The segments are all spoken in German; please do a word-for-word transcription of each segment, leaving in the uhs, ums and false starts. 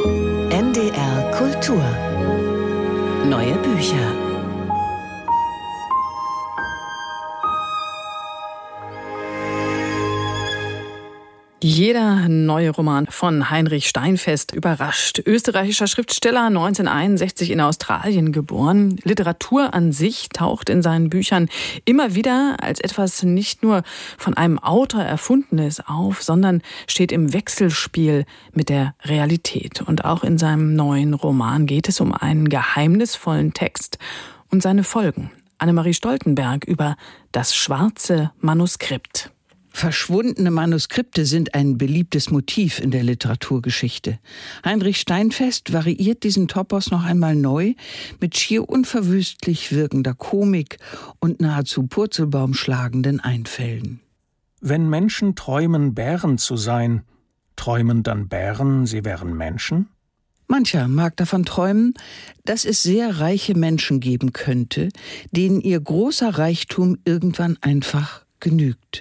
N D R Kultur. Neue Bücher. Jeder neue Roman von Heinrich Steinfest überrascht. Österreichischer Schriftsteller, neunzehnhunderteinundsechzig in Australien geboren. Literatur an sich taucht in seinen Büchern immer wieder als etwas nicht nur von einem Autor Erfundenes auf, sondern steht im Wechselspiel mit der Realität. Und auch in seinem neuen Roman geht es um einen geheimnisvollen Text und seine Folgen. Annemarie Stoltenberg über das schwarze Manuskript. Verschwundene Manuskripte sind ein beliebtes Motiv in der Literaturgeschichte. Heinrich Steinfest variiert diesen Topos noch einmal neu mit schier unverwüstlich wirkender Komik und nahezu purzelbaumschlagenden Einfällen. Wenn Menschen träumen, Bären zu sein, träumen dann Bären, sie wären Menschen? Mancher mag davon träumen, dass es sehr reiche Menschen geben könnte, denen ihr großer Reichtum irgendwann einfach genügt,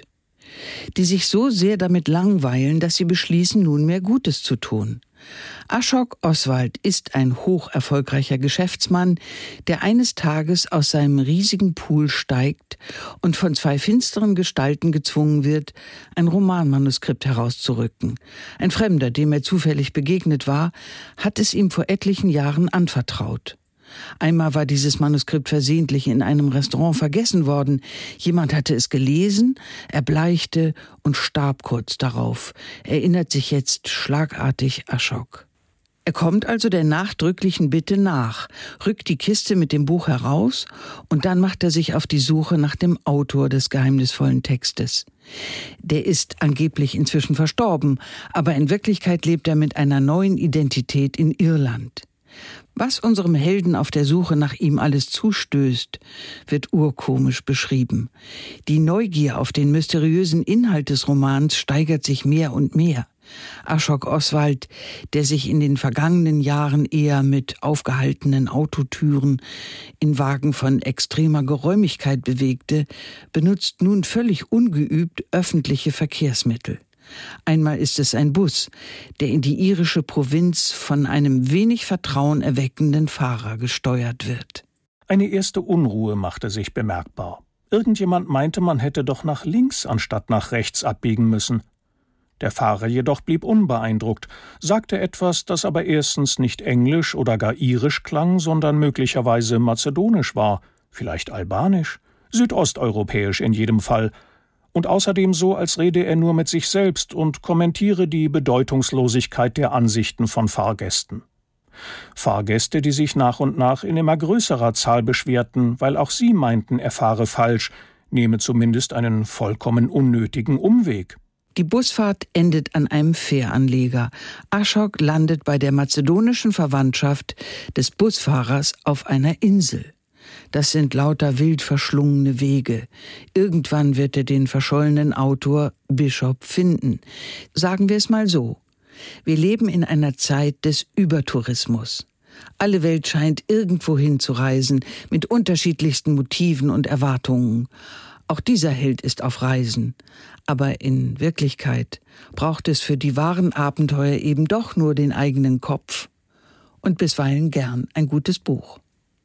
die sich so sehr damit langweilen, dass sie beschließen, nunmehr Gutes zu tun. Ashok Oswald ist ein hoch erfolgreicher Geschäftsmann, der eines Tages aus seinem riesigen Pool steigt und von zwei finsteren Gestalten gezwungen wird, ein Romanmanuskript herauszurücken. Ein Fremder, dem er zufällig begegnet war, hat es ihm vor etlichen Jahren anvertraut. Einmal war dieses Manuskript versehentlich in einem Restaurant vergessen worden. Jemand hatte es gelesen, erbleichte und starb kurz darauf, erinnert sich jetzt schlagartig Ashok. Er kommt also der nachdrücklichen Bitte nach, rückt die Kiste mit dem Buch heraus und dann macht er sich auf die Suche nach dem Autor des geheimnisvollen Textes. Der ist angeblich inzwischen verstorben, aber in Wirklichkeit lebt er mit einer neuen Identität in Irland. Was unserem Helden auf der Suche nach ihm alles zustößt, wird urkomisch beschrieben. Die Neugier auf den mysteriösen Inhalt des Romans steigert sich mehr und mehr. Ashok Oswald, der sich in den vergangenen Jahren eher mit aufgehaltenen Autotüren in Wagen von extremer Geräumigkeit bewegte, benutzt nun völlig ungeübt öffentliche Verkehrsmittel. Einmal ist es ein Bus, der in die irische Provinz von einem wenig Vertrauen erweckenden Fahrer gesteuert wird. Eine erste Unruhe machte sich bemerkbar. Irgendjemand meinte, man hätte doch nach links anstatt nach rechts abbiegen müssen. Der Fahrer jedoch blieb unbeeindruckt, sagte etwas, das aber erstens nicht englisch oder gar irisch klang, sondern möglicherweise mazedonisch war, vielleicht albanisch, südosteuropäisch in jedem Fall, und außerdem so, als rede er nur mit sich selbst und kommentiere die Bedeutungslosigkeit der Ansichten von Fahrgästen. Fahrgäste, die sich nach und nach in immer größerer Zahl beschwerten, weil auch sie meinten, er fahre falsch, nehme zumindest einen vollkommen unnötigen Umweg. Die Busfahrt endet an einem Fähranleger. Ashok landet bei der mazedonischen Verwandtschaft des Busfahrers auf einer Insel. Das sind lauter wild verschlungene Wege. Irgendwann wird er den verschollenen Autor Bishop finden. Sagen wir es mal so. Wir leben in einer Zeit des Übertourismus. Alle Welt scheint irgendwo hinzureisen, mit unterschiedlichsten Motiven und Erwartungen. Auch dieser Held ist auf Reisen. Aber in Wirklichkeit braucht es für die wahren Abenteuer eben doch nur den eigenen Kopf und bisweilen gern ein gutes Buch.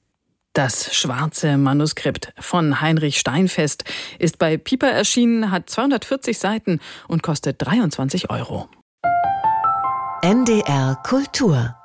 Das schwarze Manuskript von Heinrich Steinfest ist bei Piper erschienen, hat zweihundertvierzig Seiten und kostet dreiundzwanzig Euro. N D R Kultur